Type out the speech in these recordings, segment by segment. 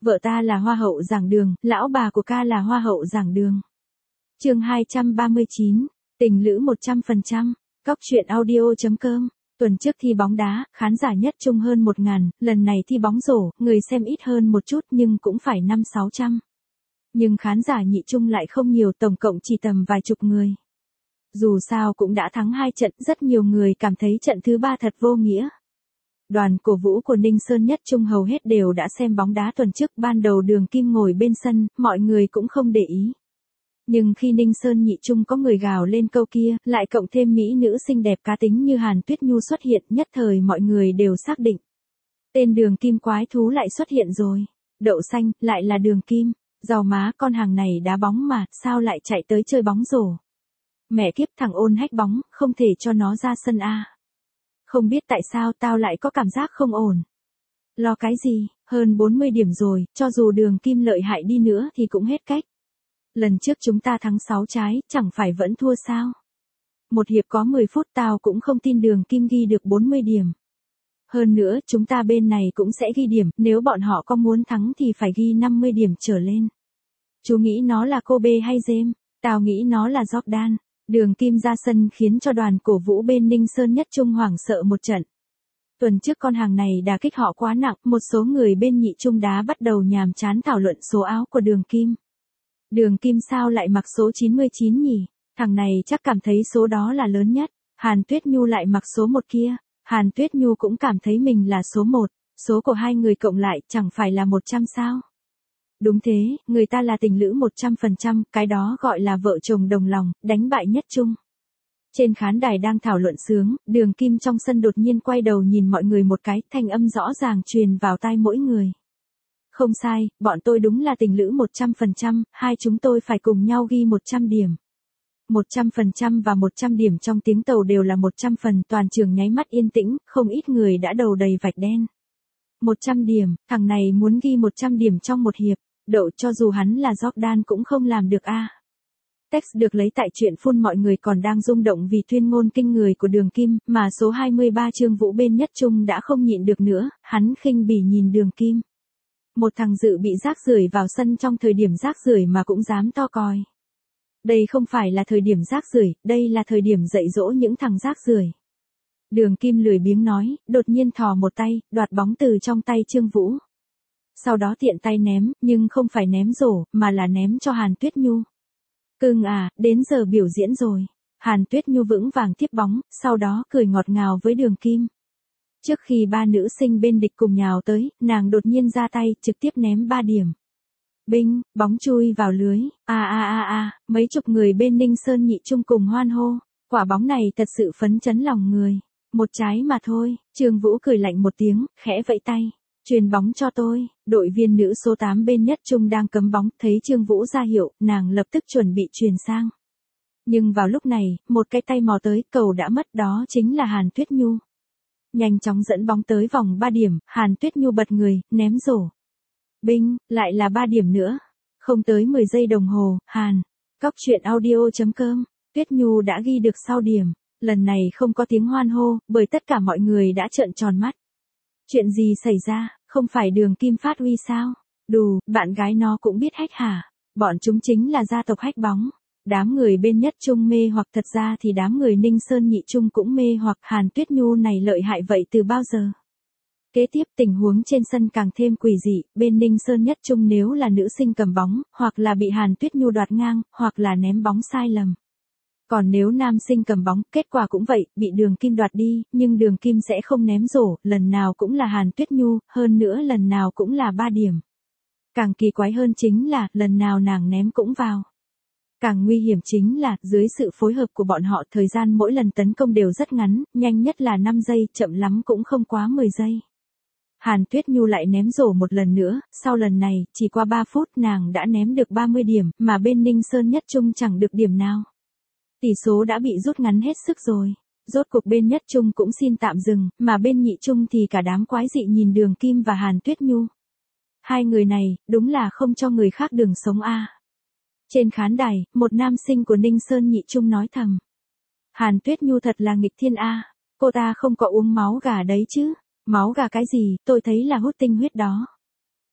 Vợ ta là hoa hậu giảng đường, lão bà của ca là hoa hậu giảng đường. Chương 239, tình lữ 100%, Cóc truyện audio.com. Tuần trước thi bóng đá, khán giả nhất trung hơn 1.000, lần này thi bóng rổ, người xem ít hơn một chút nhưng cũng phải 500-600. Nhưng khán giả nhị trung lại không nhiều, tổng cộng chỉ tầm vài chục người. Dù sao cũng đã thắng 2 trận, rất nhiều người cảm thấy trận thứ 3 thật vô nghĩa. Đoàn cổ vũ của Ninh Sơn nhất trung hầu hết đều đã xem bóng đá tuần trước, ban đầu Đường Kim ngồi bên sân, mọi người cũng không để ý. Nhưng khi Ninh Sơn nhị trung có người gào lên câu kia, lại cộng thêm mỹ nữ xinh đẹp cá tính như Hàn Tuyết Nhu xuất hiện, nhất thời mọi người đều xác định. Tên Đường Kim quái thú lại xuất hiện rồi. Đậu xanh, lại là Đường Kim. Giàu má, con hàng này đá bóng mà, sao lại chạy tới chơi bóng rổ. Mẹ kiếp, thằng ôn hách bóng, không thể cho nó ra sân a. Không biết tại sao tao lại có cảm giác không ổn. Lo cái gì, hơn 40 điểm rồi, cho dù Đường Kim lợi hại đi nữa thì cũng hết cách. Lần trước chúng ta thắng 6 trái, chẳng phải vẫn thua sao? Một hiệp có 10 phút tao cũng không tin Đường Kim ghi được 40 điểm. Hơn nữa, chúng ta bên này cũng sẽ ghi điểm, nếu bọn họ có muốn thắng thì phải ghi 50 điểm trở lên. Chú nghĩ nó là Kobe hay James? Tao nghĩ nó là Jordan. Đường Kim ra sân khiến cho đoàn cổ vũ bên Ninh Sơn nhất trung hoảng sợ một trận. Tuần trước con hàng này đả kích họ quá nặng, một số người bên nhị trung đá bắt đầu nhàm chán thảo luận số áo của Đường Kim. Đường Kim sao lại mặc số 99 nhỉ? Thằng này chắc cảm thấy số đó là lớn nhất. Hàn Tuyết Nhu lại mặc số 1 kia. Hàn Tuyết Nhu cũng cảm thấy mình là số 1. Số của hai người cộng lại chẳng phải là 100 sao? Đúng thế, người ta là tình lữ 100%, cái đó gọi là vợ chồng đồng lòng, đánh bại nhất trung. Trên khán đài đang thảo luận sướng, Đường Kim trong sân đột nhiên quay đầu nhìn mọi người một cái, thanh âm rõ ràng truyền vào tai mỗi người. Không sai, bọn tôi đúng là tình lữ 100%, hai chúng tôi phải cùng nhau ghi 100 điểm. 100% và 100 điểm trong tiếng tàu đều là 100 phần, toàn trường nháy mắt yên tĩnh, không ít người đã đầu đầy vạch đen. 100 điểm, thằng này muốn ghi 100 điểm trong một hiệp, đậu cho dù hắn là Jordan cũng không làm được a. Text được lấy tại truyện phun, mọi người còn đang rung động vì tuyên ngôn kinh người của Đường Kim, mà số 23 Trương Vũ bên nhất trung đã không nhịn được nữa, hắn khinh bỉ nhìn Đường Kim. Một thằng dự bị rác rưởi vào sân trong thời điểm rác rưởi mà cũng dám to còi. Đây không phải là thời điểm rác rưởi, đây là thời điểm dạy dỗ những thằng rác rưởi. Đường Kim lười biếng nói, đột nhiên thò một tay, đoạt bóng từ trong tay Trương Vũ. Sau đó tiện tay ném, nhưng không phải ném rổ, mà là ném cho Hàn Tuyết Nhu. Cưng à, đến giờ biểu diễn rồi. Hàn Tuyết Nhu vững vàng tiếp bóng, sau đó cười ngọt ngào với Đường Kim. Trước khi ba nữ sinh bên địch cùng nhào tới, nàng đột nhiên ra tay, trực tiếp ném 3 điểm. Binh, bóng chui vào lưới, mấy chục người bên Ninh Sơn nhị trung cùng hoan hô. Quả bóng này thật sự phấn chấn lòng người. Một trái mà thôi, Trương Vũ cười lạnh một tiếng, khẽ vẫy tay. Chuyền bóng cho tôi, đội viên nữ số 8 bên nhất trung đang cấm bóng, thấy Trương Vũ ra hiệu, nàng lập tức chuẩn bị chuyền sang. Nhưng vào lúc này, một cái tay mò tới, cầu đã mất, đó chính là Hàn Tuyết Nhu. Nhanh chóng dẫn bóng tới vòng 3 điểm, Hàn Tuyết Nhu bật người, ném rổ. Binh, lại là 3 điểm nữa. Không tới 10 giây đồng hồ, Cóc truyện audio.com, Tuyết Nhu đã ghi được sau điểm. Lần này không có tiếng hoan hô, bởi tất cả mọi người đã trợn tròn mắt. Chuyện gì xảy ra, không phải Đường Kim phát huy sao? Đù, bạn gái nó cũng biết hack hả? Bọn chúng chính là gia tộc hack bóng. Đám người bên nhất trung mê hoặc, thật ra thì đám người Ninh Sơn nhị trung cũng mê hoặc. Hàn Tuyết Nhu này lợi hại vậy từ bao giờ? Kế tiếp tình huống trên sân càng thêm quỷ dị, bên Ninh Sơn nhất trung nếu là nữ sinh cầm bóng, hoặc là bị Hàn Tuyết Nhu đoạt ngang, hoặc là ném bóng sai lầm. Còn nếu nam sinh cầm bóng, kết quả cũng vậy, bị Đường Kim đoạt đi, nhưng Đường Kim sẽ không ném rổ, lần nào cũng là Hàn Tuyết Nhu, hơn nữa lần nào cũng là 3 điểm. Càng kỳ quái hơn chính là, lần nào nàng ném cũng vào. Càng nguy hiểm chính là, dưới sự phối hợp của bọn họ, thời gian mỗi lần tấn công đều rất ngắn, nhanh nhất là 5 giây, chậm lắm cũng không quá 10 giây. Hàn Tuyết Nhu lại ném rổ một lần nữa, sau lần này, chỉ qua 3 phút nàng đã ném được 30 điểm, mà bên Ninh Sơn nhất trung chẳng được điểm nào. Tỷ số đã bị rút ngắn hết sức rồi. Rốt cuộc bên nhất trung cũng xin tạm dừng, mà bên nhị trung thì cả đám quái dị nhìn Đường Kim và Hàn Tuyết Nhu. Hai người này, đúng là không cho người khác đường sống a. Trên khán đài, một nam sinh của Ninh Sơn nhị trung nói thầm. Hàn Tuyết Nhu thật là nghịch thiên a, cô ta không có uống máu gà đấy chứ. Máu gà cái gì, tôi thấy là hút tinh huyết đó.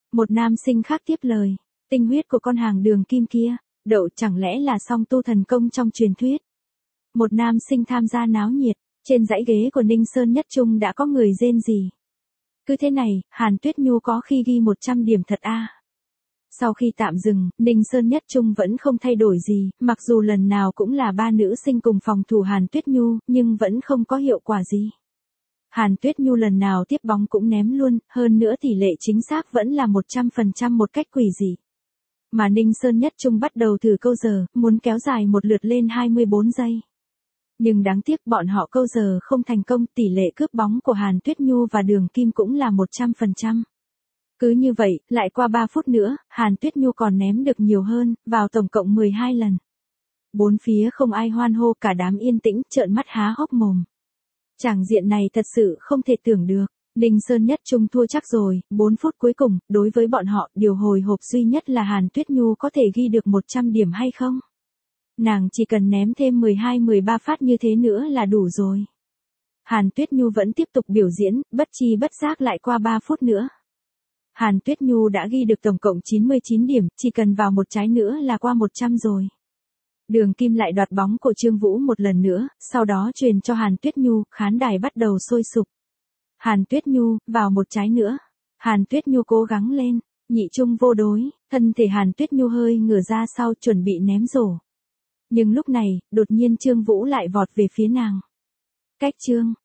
Một nam sinh khác tiếp lời. Tinh huyết của con hàng Đường Kim kia, đậu chẳng lẽ là song tu thần công trong truyền thuyết. Một nam sinh tham gia náo nhiệt, trên dãy ghế của Ninh Sơn Nhất Trung đã có người rên rỉ. Cứ thế này, Hàn Tuyết Nhu có khi ghi 100 điểm thật a. Sau khi tạm dừng, Ninh Sơn Nhất Trung vẫn không thay đổi gì, mặc dù lần nào cũng là 3 nữ sinh cùng phòng thủ Hàn Tuyết Nhu, nhưng vẫn không có hiệu quả gì. Hàn Tuyết Nhu lần nào tiếp bóng cũng ném luôn, hơn nữa tỷ lệ chính xác vẫn là 100% một cách quỷ dị. Mà Ninh Sơn Nhất Trung bắt đầu thử câu giờ, muốn kéo dài một lượt lên 24 giây. Nhưng đáng tiếc bọn họ câu giờ không thành công, tỷ lệ cướp bóng của Hàn Tuyết Nhu và Đường Kim cũng là 100%. Cứ như vậy, lại qua 3 phút nữa, Hàn Tuyết Nhu còn ném được nhiều hơn, vào tổng cộng 12 lần. Bốn phía không ai hoan hô, cả đám yên tĩnh, trợn mắt há hốc mồm. Tràng diện này thật sự không thể tưởng được. Ninh Sơn Nhất Trung thua chắc rồi, 4 phút cuối cùng, đối với bọn họ, điều hồi hộp duy nhất là Hàn Tuyết Nhu có thể ghi được 100 điểm hay không. Nàng chỉ cần ném thêm 12-13 phát như thế nữa là đủ rồi. Hàn Tuyết Nhu vẫn tiếp tục biểu diễn, bất chi bất giác lại qua 3 phút nữa. Hàn Tuyết Nhu đã ghi được tổng cộng 99 điểm, chỉ cần vào một trái nữa là qua 100 rồi. Đường Kim lại đoạt bóng của Trương Vũ một lần nữa, sau đó truyền cho Hàn Tuyết Nhu, khán đài bắt đầu sôi sục. Hàn Tuyết Nhu, vào một trái nữa. Hàn Tuyết Nhu cố gắng lên, nhị trung vô đối, thân thể Hàn Tuyết Nhu hơi ngửa ra sau chuẩn bị ném rổ. Nhưng lúc này, đột nhiên Trương Vũ lại vọt về phía nàng. Cách Trương